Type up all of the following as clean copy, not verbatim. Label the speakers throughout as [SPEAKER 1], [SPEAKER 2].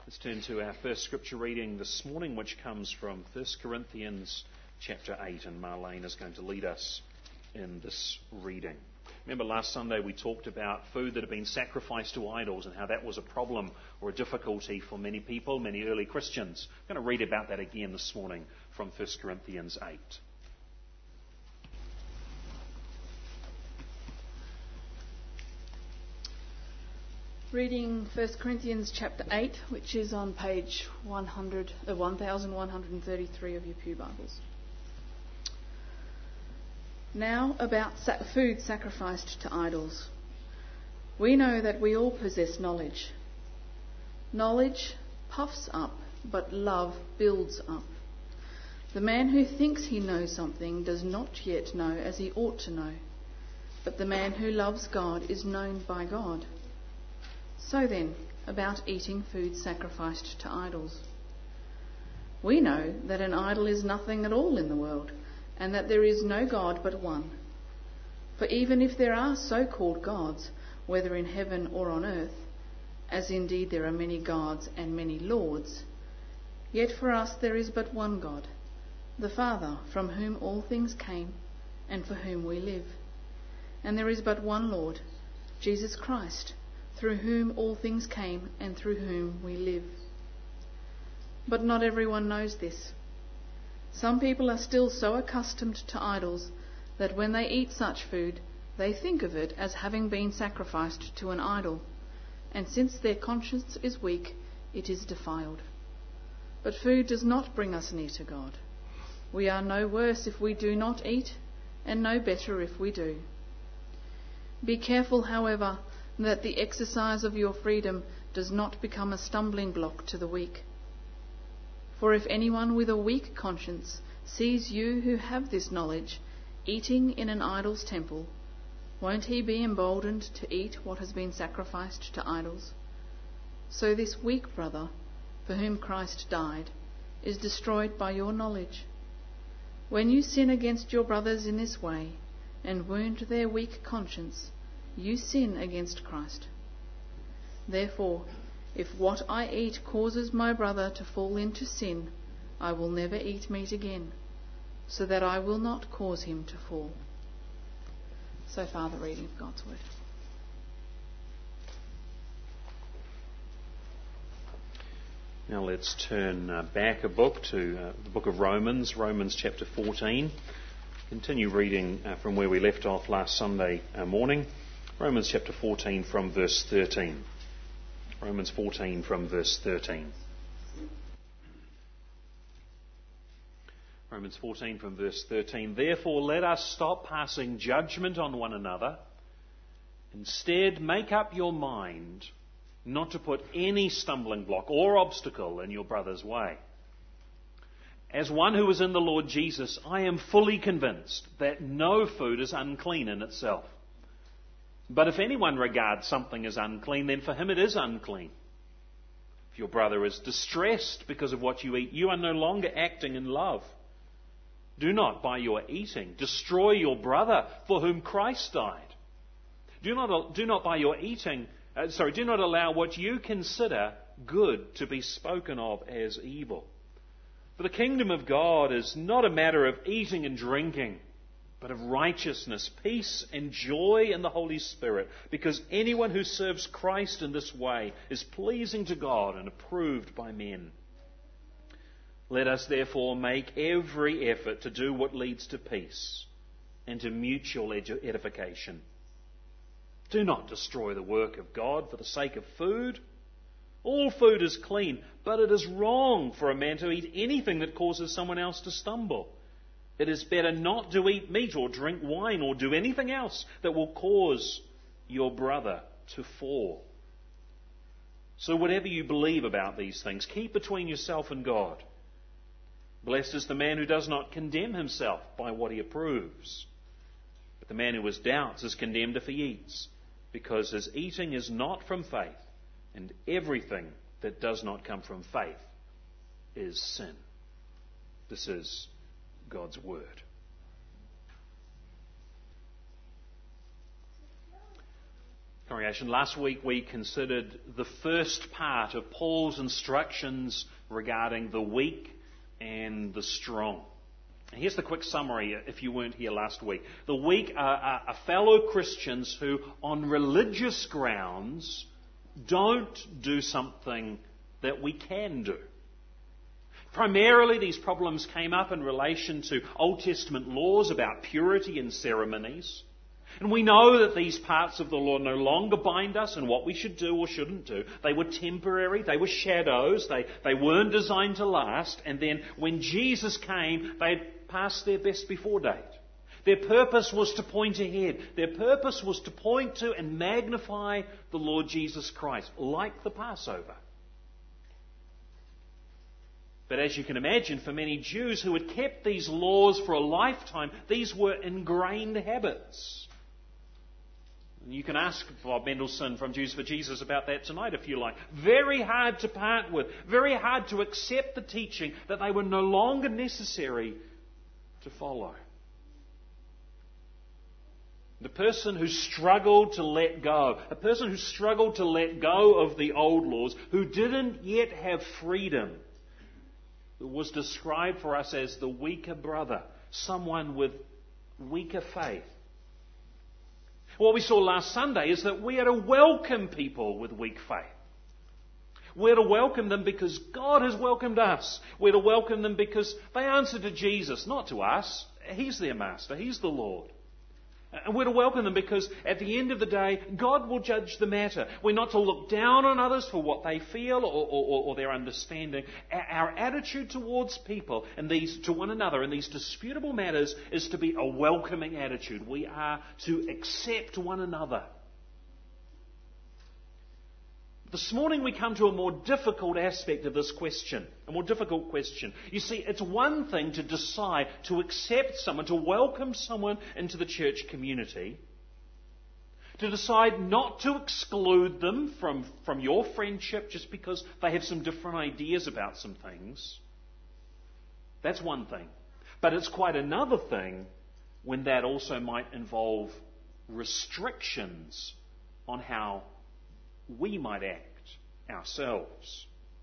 [SPEAKER 1] Let's turn to our first scripture reading this morning, which comes from 1 Corinthians chapter 8, and Marlene is going to lead us in this reading. Remember last Sunday we talked about food that had been sacrificed to idols and how that was a problem or a difficulty for many people, many early Christians. I'm going to read about that again this morning from 1 Corinthians 8.
[SPEAKER 2] Reading 1 Corinthians chapter 8, which is on page 1133 of your Pew Bibles. Now about food sacrificed to idols. We know that we all possess knowledge. Knowledge puffs up, but love builds up. The man who thinks he knows something does not yet know as he ought to know. But the man who loves God is known by God. So then, about eating food sacrificed to idols. We know that an idol is nothing at all in the world, and that there is no God but one. For even if there are so-called gods, whether in heaven or on earth, as indeed there are many gods and many lords, yet for us there is but one God, the Father, from whom all things came, and for whom we live. And there is but one Lord, Jesus Christ, through whom all things came and through whom we live. But not everyone knows this. Some people are still so accustomed to idols that when they eat such food, they think of it as having been sacrificed to an idol, and since their conscience is weak, it is defiled. But food does not bring us near to God. We are no worse if we do not eat, and no better if we do. Be careful, however, that the exercise of your freedom does not become a stumbling block to the weak. For if anyone with a weak conscience sees you who have this knowledge eating in an idol's temple, won't he be emboldened to eat what has been sacrificed to idols? So this weak brother, for whom Christ died, is destroyed by your knowledge. When you sin against your brothers in this way and wound their weak conscience, you sin against Christ. Therefore, if what I eat causes my brother to fall into sin, I will never eat meat again, so that I will not cause him to fall. So far, the reading of God's word.
[SPEAKER 1] Now let's turn back a book to the book of Romans, Romans chapter 14. Continue reading from where we left off last Sunday morning. Romans chapter 14 from verse 13. Romans 14 from verse 13. Romans 14 from verse 13. Therefore let us stop passing judgment on one another. Instead, make up your mind not to put any stumbling block or obstacle in your brother's way. As one who is in the Lord Jesus, I am fully convinced that no food is unclean in itself. But if anyone regards something as unclean, then for him it is unclean. If your brother is distressed because of what you eat, you are no longer acting in love. Do not, by your eating, destroy your brother for whom Christ died. Do not allow what you consider good to be spoken of as evil. For the kingdom of God is not a matter of eating and drinking, but of righteousness, peace, and joy in the Holy Spirit, because anyone who serves Christ in this way is pleasing to God and approved by men. Let us therefore make every effort to do what leads to peace and to mutual edification. Do not destroy the work of God for the sake of food. All food is clean, but it is wrong for a man to eat anything that causes someone else to stumble. It is better not to eat meat or drink wine or do anything else that will cause your brother to fall. So whatever you believe about these things, keep between yourself and God. Blessed is the man who does not condemn himself by what he approves. But the man who has doubts is condemned if he eats, because his eating is not from faith, and everything that does not come from faith is sin. This is God's word. Congregation, last week we considered the first part of Paul's instructions regarding the weak and the strong. Here's the quick summary if you weren't here last week. The weak are fellow Christians who, on religious grounds, don't do something that we can do. Primarily, these problems came up in relation to Old Testament laws about purity and ceremonies. And we know that these parts of the law no longer bind us in what we should do or shouldn't do. They were temporary, they were shadows, they weren't designed to last. And then when Jesus came, they had passed their best before date. Their purpose was to point ahead. Their purpose was to point to and magnify the Lord Jesus Christ, like the Passover. But as you can imagine, for many Jews who had kept these laws for a lifetime, these were ingrained habits. And you can ask Bob Mendelsohn from Jews for Jesus about that tonight if you like. Very hard to part with, very hard to accept the teaching that they were no longer necessary to follow. The person who struggled to let go, a person who struggled to let go of the old laws, who didn't yet have freedom, was described for us as the weaker brother, someone with weaker faith. What we saw last Sunday is that we are to welcome people with weak faith. We're to welcome them because God has welcomed us. We're to welcome them because they answer to Jesus, not to us. He's their master. He's the Lord. And we're to welcome them because at the end of the day, God will judge the matter. We're not to look down on others for what they feel or their understanding. Our attitude towards people and to one another in these disputable matters is to be a welcoming attitude. We are to accept one another. This morning we come to a more difficult aspect of this question, a more difficult question. You see, it's one thing to decide to accept someone, to welcome someone into the church community, to decide not to exclude them from your friendship just because they have some different ideas about some things. That's one thing. But it's quite another thing when that also might involve restrictions on how we might act ourselves.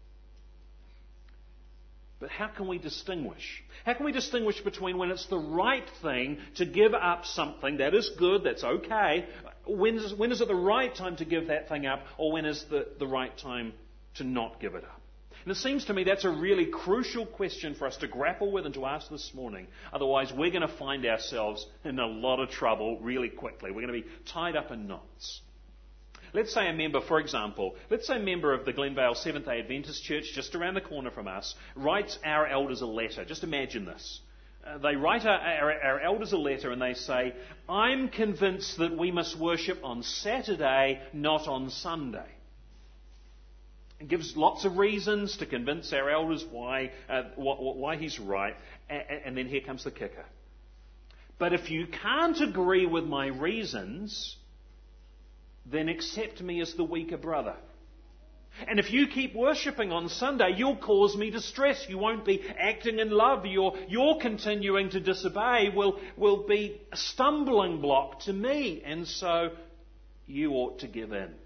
[SPEAKER 1] But how can we distinguish? How can we distinguish between when it's the right thing to give up something that is good, that's okay? When is it the right time to give that thing up, or when is the right time to not give it up? And it seems to me that's a really crucial question for us to grapple with and to ask this morning. Otherwise, we're going to find ourselves in a lot of trouble really quickly. We're going to be tied up in knots. Let's say a member, for example, a member of the Glenvale Seventh-day Adventist Church just around the corner from us writes our elders a letter. Just imagine this. They write our elders a letter and they say, I'm convinced that we must worship on Saturday, not on Sunday. It gives lots of reasons to convince our elders why he's right. And then here comes the kicker. But if you can't agree with my reasons, then accept me as the weaker brother. And if you keep worshipping on Sunday, you'll cause me distress. You won't be acting in love. Your continuing to disobey will be a stumbling block to me. And so you ought to give in.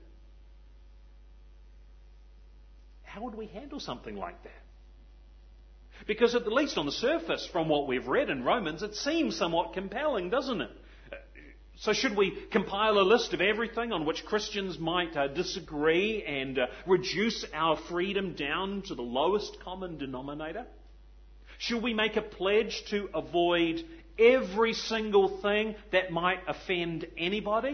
[SPEAKER 1] How would we handle something like that? Because at least on the surface, from what we've read in Romans, it seems somewhat compelling, doesn't it? So should we compile a list of everything on which Christians might disagree and reduce our freedom down to the lowest common denominator? Should we make a pledge to avoid every single thing that might offend anybody?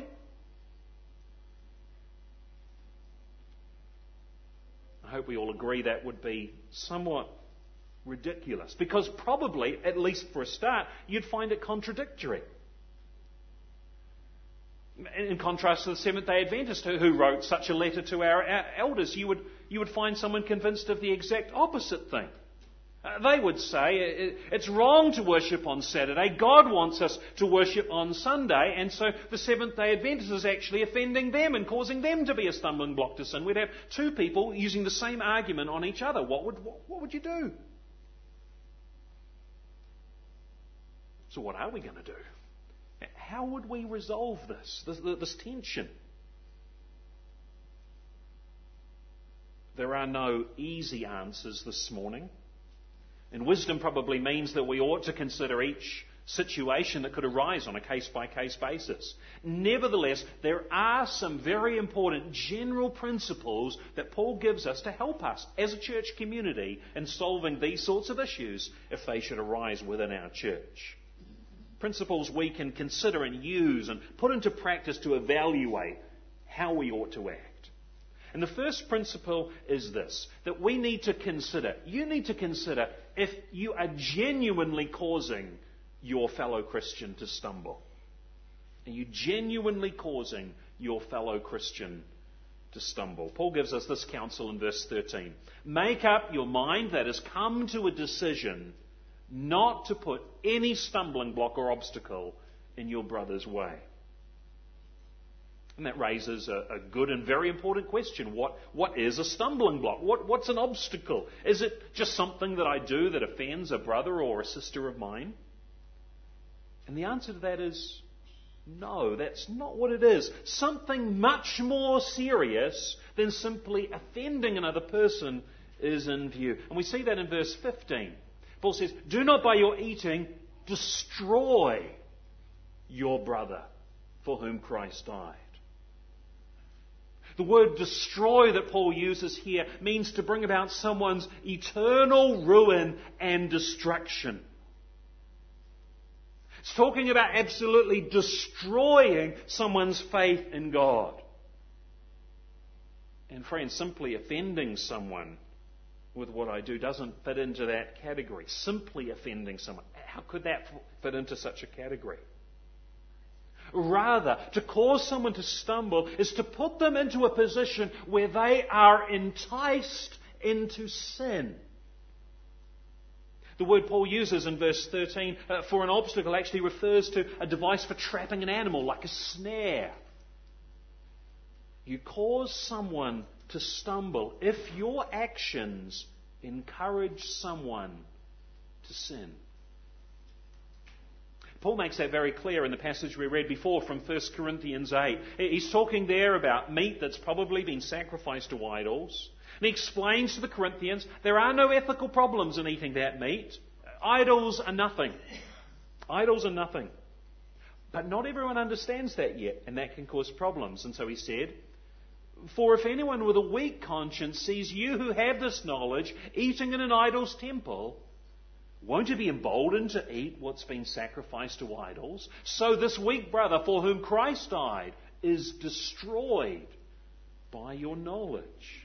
[SPEAKER 1] I hope we all agree that would be somewhat ridiculous, because probably, at least for a start, you'd find it contradictory. In contrast to the Seventh-day Adventist who wrote such a letter to our elders, you would find someone convinced of the exact opposite thing. They would say it's wrong to worship on Saturday. God wants us to worship on Sunday, and so the Seventh-day Adventist is actually offending them and causing them to be a stumbling block to sin. We'd have two people using the same argument on each other. What would you do? So what are we going to do? How would we resolve this tension? There are no easy answers this morning. And wisdom probably means that we ought to consider each situation that could arise on a case-by-case basis. Nevertheless, there are some very important general principles that Paul gives us to help us as a church community in solving these sorts of issues if they should arise within our church. Principles we can consider and use and put into practice to evaluate how we ought to act. And the first principle is this, that we need to consider, you need to consider if you are genuinely causing your fellow Christian to stumble. Are you genuinely causing your fellow Christian to stumble? Paul gives us this counsel in verse 13. Make up your mind, that is, come to a decision not to put any stumbling block or obstacle in your brother's way. And that raises a good and very important question. What is a stumbling block? What's an obstacle? Is it just something that I do that offends a brother or a sister of mine? And the answer to that is no, that's not what it is. Something much more serious than simply offending another person is in view. And we see that in verse 15. Paul says, do not by your eating destroy your brother for whom Christ died. The word destroy that Paul uses here means to bring about someone's eternal ruin and destruction. It's talking about absolutely destroying someone's faith in God. And friends, simply offending someone with what I do doesn't fit into that category. Simply offending someone. How could that fit into such a category? Rather, to cause someone to stumble is to put them into a position where they are enticed into sin. The word Paul uses in verse 13 for an obstacle actually refers to a device for trapping an animal, like a snare. You cause someone to stumble if your actions encourage someone to sin. Paul makes that very clear in the passage we read before from 1 Corinthians 8. He's talking there about meat that's probably been sacrificed to idols. And he explains to the Corinthians there are no ethical problems in eating that meat. Idols are nothing. Idols are nothing. But not everyone understands that yet, and that can cause problems. And so he said, for if anyone with a weak conscience sees you who have this knowledge eating in an idol's temple, won't you be emboldened to eat what's been sacrificed to idols? So this weak brother for whom Christ died is destroyed by your knowledge.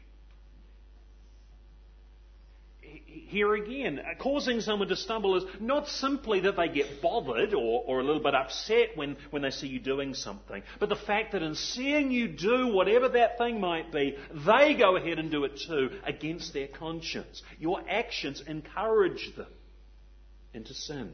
[SPEAKER 1] Here again, causing someone to stumble is not simply that they get bothered or a little bit upset when they see you doing something, but the fact that in seeing you do whatever that thing might be, they go ahead and do it too against their conscience. Your actions encourage them into sin.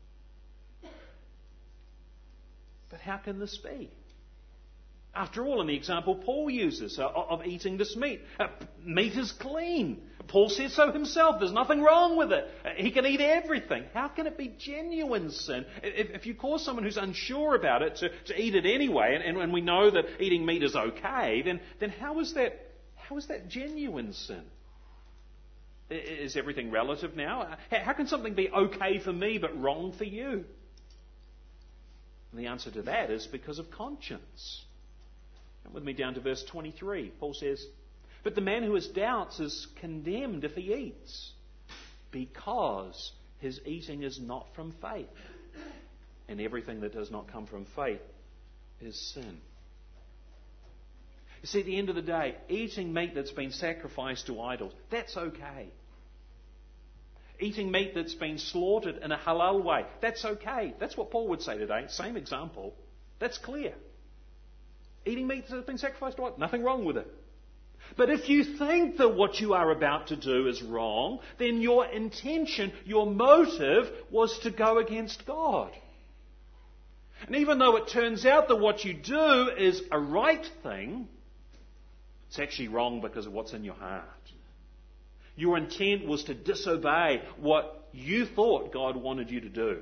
[SPEAKER 1] But how can this be? After all, in the example Paul uses of eating this meat, meat is clean. Paul says so himself. There's nothing wrong with it. He can eat everything. How can it be genuine sin? If you cause someone who's unsure about it to eat it anyway, and we know that eating meat is okay, then how is that genuine sin? Is everything relative now? How can something be okay for me but wrong for you? And the answer to that is because of conscience. Come with me down to verse 23. Paul says, but the man who has doubts is condemned if he eats, because his eating is not from faith. And everything that does not come from faith is sin. You see, at the end of the day, eating meat that's been sacrificed to idols, that's okay. Eating meat that's been slaughtered in a halal way, that's okay. That's what Paul would say today. Same example. That's clear. Eating meat that's been sacrificed to idols, nothing wrong with it. But if you think that what you are about to do is wrong, then your intention, your motive was to go against God. And even though it turns out that what you do is a right thing, it's actually wrong because of what's in your heart. Your intent was to disobey what you thought God wanted you to do.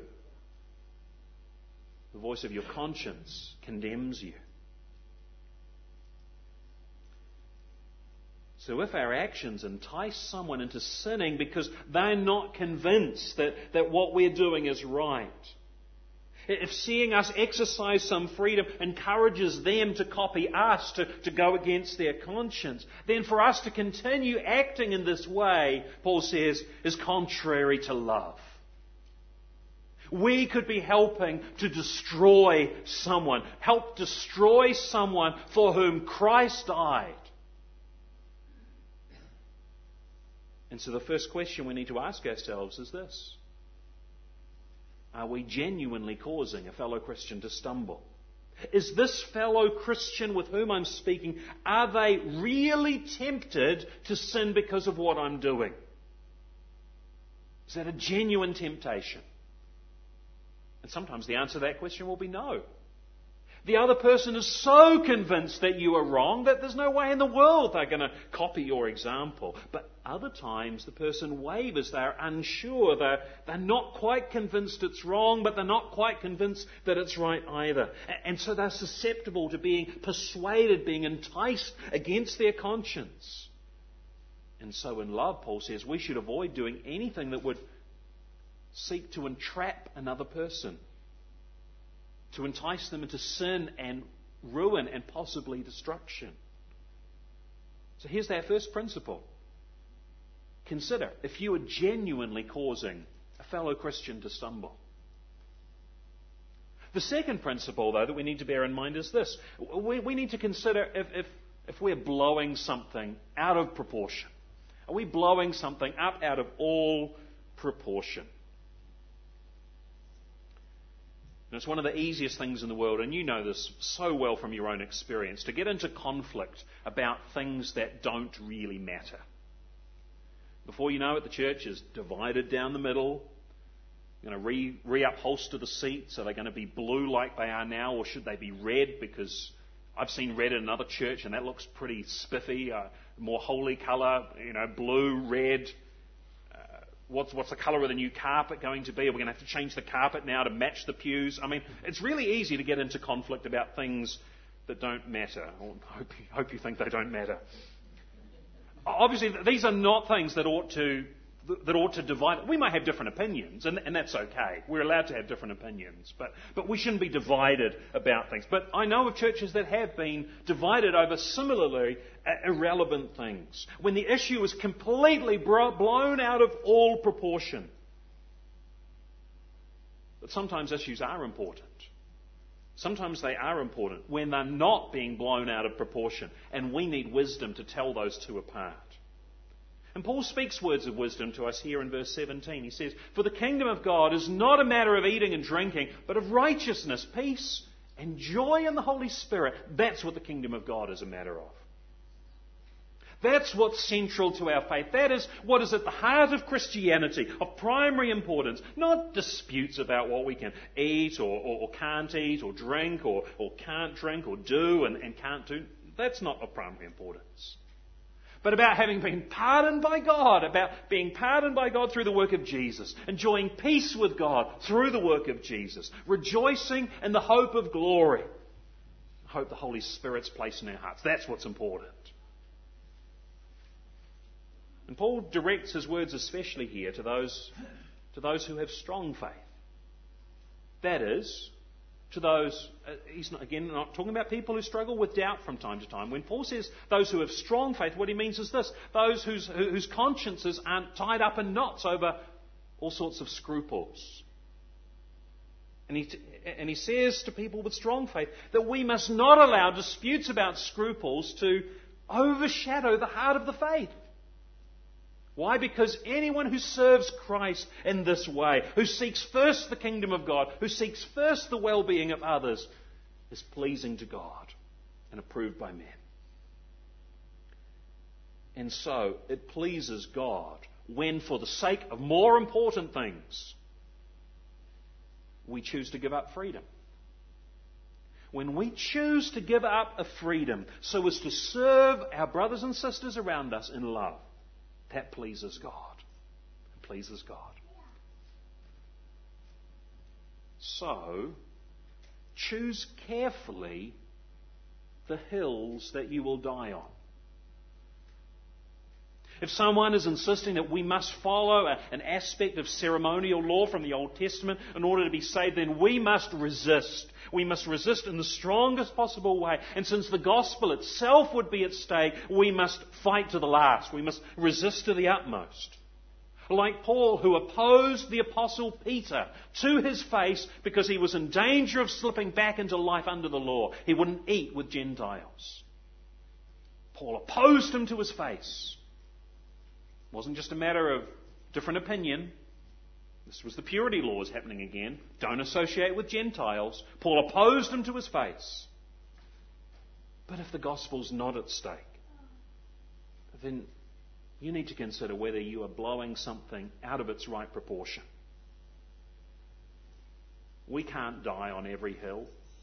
[SPEAKER 1] The voice of your conscience condemns you. So if our actions entice someone into sinning because they're not convinced that what we're doing is right, if seeing us exercise some freedom encourages them to copy us, to go against their conscience, then for us to continue acting in this way, Paul says, is contrary to love. We could be helping to destroy someone, help destroy someone for whom Christ died. And so the first question we need to ask ourselves is this: are we genuinely causing a fellow Christian to stumble? Is this fellow Christian with whom I'm speaking, are they really tempted to sin because of what I'm doing? Is that a genuine temptation? And sometimes the answer to that question will be no. The other person is so convinced that you are wrong that there's no way in the world they're going to copy your example. But other times the person wavers, they're unsure, they're not quite convinced it's wrong, but they're not quite convinced that it's right either. And so they're susceptible to being persuaded, being enticed against their conscience. And so in love, Paul says, we should avoid doing anything that would seek to entrap another person, to entice them into sin and ruin and possibly destruction. So here's that first principle. Consider if you are genuinely causing a fellow Christian to stumble. The second principle, though, that we need to bear in mind is this. We need to consider if we're blowing something out of proportion. Are we blowing something up out of all proportion? And it's one of the easiest things in the world, and you know this so well from your own experience, to get into conflict about things that don't really matter. Before you know it, the church is divided down the middle. You're going to re-upholster the seats. Are they going to be blue like they are now, or should they be red? Because I've seen red in another church, and that looks pretty spiffy, more holy colour, blue, red. What's the colour of the new carpet going to be? Are we going to have to change the carpet now to match the pews? I mean, it's really easy to get into conflict about things that don't matter. I hope you think they don't matter. Obviously, these are not things that ought to divide. We might have different opinions, and that's okay. We're allowed to have different opinions, but we shouldn't be divided about things. But I know of churches that have been divided over similarly irrelevant things, when the issue is completely blown out of all proportion. But sometimes issues are important. Sometimes they are important when they're not being blown out of proportion, and we need wisdom to tell those two apart. And Paul speaks words of wisdom to us here in verse 17. He says, "For the kingdom of God is not a matter of eating and drinking, but of righteousness, peace, and joy in the Holy Spirit." That's what the kingdom of God is a matter of. That's what's central to our faith. That is what is at the heart of Christianity, of primary importance. Not disputes about what we can eat or can't eat, or drink or can't drink, or do and can't do. That's not of primary importance. But about having been pardoned by God, about being pardoned by God through the work of Jesus, enjoying peace with God through the work of Jesus, rejoicing in the hope of glory, hope the Holy Spirit's placed in our hearts. That's what's important. And Paul directs his words especially here to those who have strong faith. That is, to those, he's not talking about people who struggle with doubt from time to time. When Paul says those who have strong faith, what he means is this: those whose consciences aren't tied up in knots over all sorts of scruples. And he says to people with strong faith that we must not allow disputes about scruples to overshadow the heart of the faith. Why? Because anyone who serves Christ in this way, who seeks first the kingdom of God, who seeks first the well-being of others, is pleasing to God and approved by men. And so it pleases God when, for the sake of more important things, we choose to give up freedom. When we choose to give up a freedom so as to serve our brothers and sisters around us in love, that pleases God. It pleases God. So, choose carefully the hills that you will die on. If someone is insisting that we must follow an aspect of ceremonial law from the Old Testament in order to be saved, then we must resist. We must resist in the strongest possible way. And since the gospel itself would be at stake, we must fight to the last. We must resist to the utmost. Like Paul, who opposed the Apostle Peter to his face because he was in danger of slipping back into life under the law. He wouldn't eat with Gentiles. Paul opposed him to his face. It wasn't just a matter of different opinion. This was the purity laws happening again. Don't associate with Gentiles. Paul opposed him to his face. But if the gospel's not at stake, then you need to consider whether you are blowing something out of its right proportion. We can't die on every hill.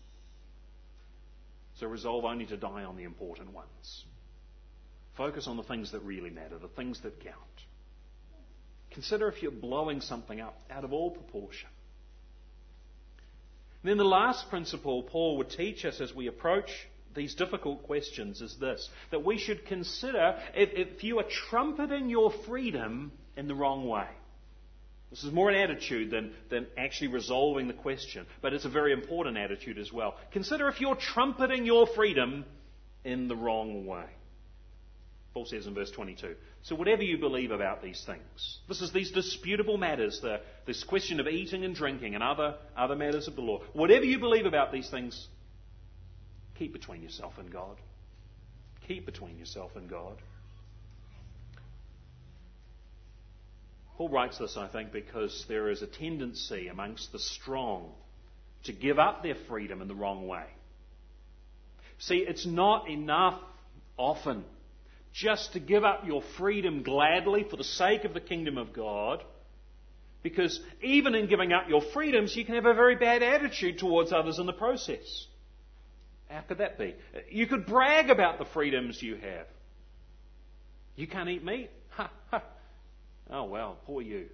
[SPEAKER 1] So resolve only to die on the important ones. Focus on the things that really matter, the things that count. Consider if you're blowing something up out of all proportion. And then the last principle Paul would teach us as we approach these difficult questions is this, that we should consider if you are trumpeting your freedom in the wrong way. This is more an attitude than actually resolving the question, but it's a very important attitude as well. Consider if you're trumpeting your freedom in the wrong way. Paul says in verse 22, so whatever you believe about these things, this is these disputable matters, this question of eating and drinking and other matters of the law, whatever you believe about these things, keep between yourself and God. Keep between yourself and God. Paul writes this, I think, because there is a tendency amongst the strong to give up their freedom in the wrong way. See, it's not enough often just to give up your freedom gladly for the sake of the kingdom of God, because even in giving up your freedoms, you can have a very bad attitude towards others in the process. How could that be? You could brag about the freedoms you have. You can't eat meat? Ha, ha. Oh, well, poor you.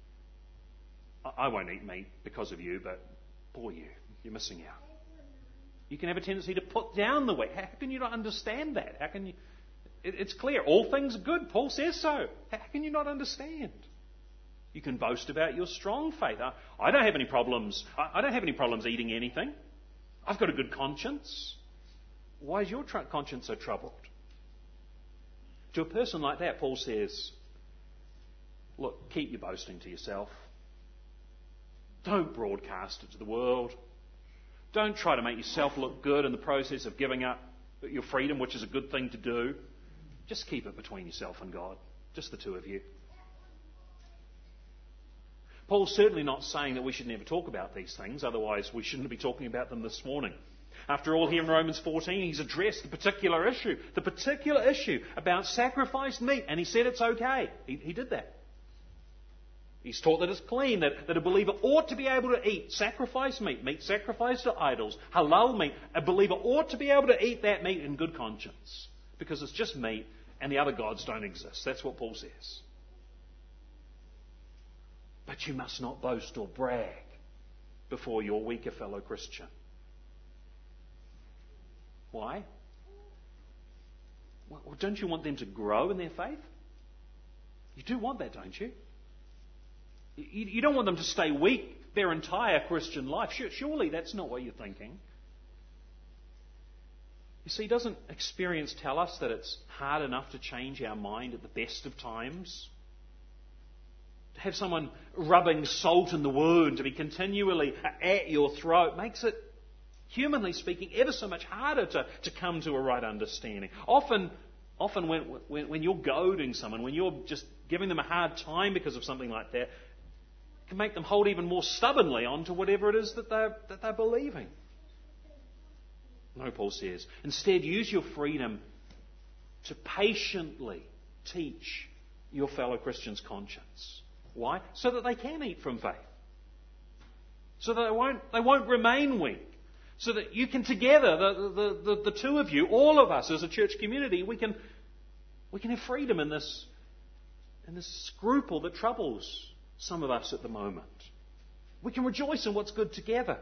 [SPEAKER 1] I won't eat meat because of you, but poor you. You're missing out. You can have a tendency to put down the weight. How can you not understand that? How can you? It's clear. All things are good. Paul says so. How can you not understand? You can boast about your strong faith. I don't have any problems. I don't have any problems eating anything. I've got a good conscience. Why is your conscience so troubled? To a person like that, Paul says, look, keep your boasting to yourself. Don't broadcast it to the world. Don't try to make yourself look good in the process of giving up your freedom, which is a good thing to do. Just keep it between yourself and God. Just the two of you. Paul's certainly not saying that we should never talk about these things, otherwise we shouldn't be talking about them this morning. After all, here in Romans 14, he's addressed the particular issue about sacrificed meat, and he said it's okay. He did that. He's taught that it's clean, that a believer ought to be able to eat sacrificed meat sacrificed to idols, halal meat. A believer ought to be able to eat that meat in good conscience, because it's just meat and the other gods don't exist. That's what Paul says. But you must not boast or brag before your weaker fellow Christian. Why? Well, don't you want them to grow in their faith? You do want that, don't you? You don't want them to stay weak their entire Christian life. Surely that's not what you're thinking. You see, doesn't experience tell us that it's hard enough to change our mind at the best of times? To have someone rubbing salt in the wound, to be continually at your throat, makes it, humanly speaking, ever so much harder to come to a right understanding. Often when you're goading someone, when you're just giving them a hard time because of something like that, it can make them hold even more stubbornly on to whatever it is that they're believing. No, Paul says. Instead, use your freedom to patiently teach your fellow Christians' conscience. Why? So that they can eat from faith. So that they won't remain weak. So that you can together, the two of you, all of us as a church community, we can have freedom in this scruple that troubles some of us at the moment. We can rejoice in what's good together.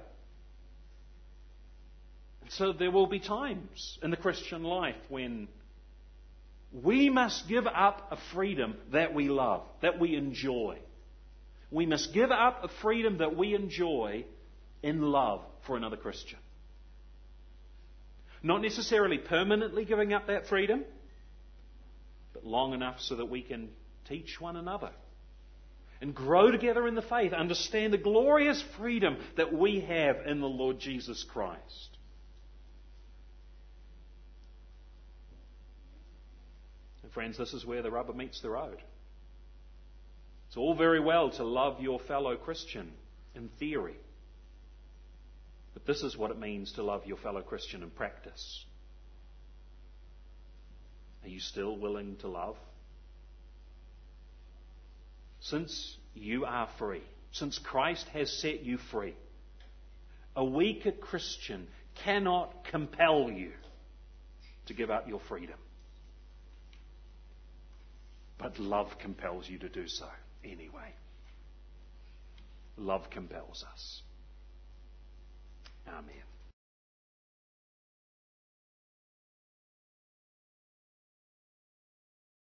[SPEAKER 1] And so there will be times in the Christian life when We must give up a freedom that we love, that we enjoy. We must give up a freedom that we enjoy in love for another Christian. Not necessarily permanently giving up that freedom, but long enough so that we can teach one another and grow together in the faith, understand the glorious freedom that we have in the Lord Jesus Christ. And friends, this is where the rubber meets the road. It's all very well to love your fellow Christian in theory, but this is what it means to love your fellow Christian in practice. Are you still willing to love? Since you are free, since Christ has set you free, a weaker Christian cannot compel you to give up your freedom. But love compels you to do so anyway. Love compels us.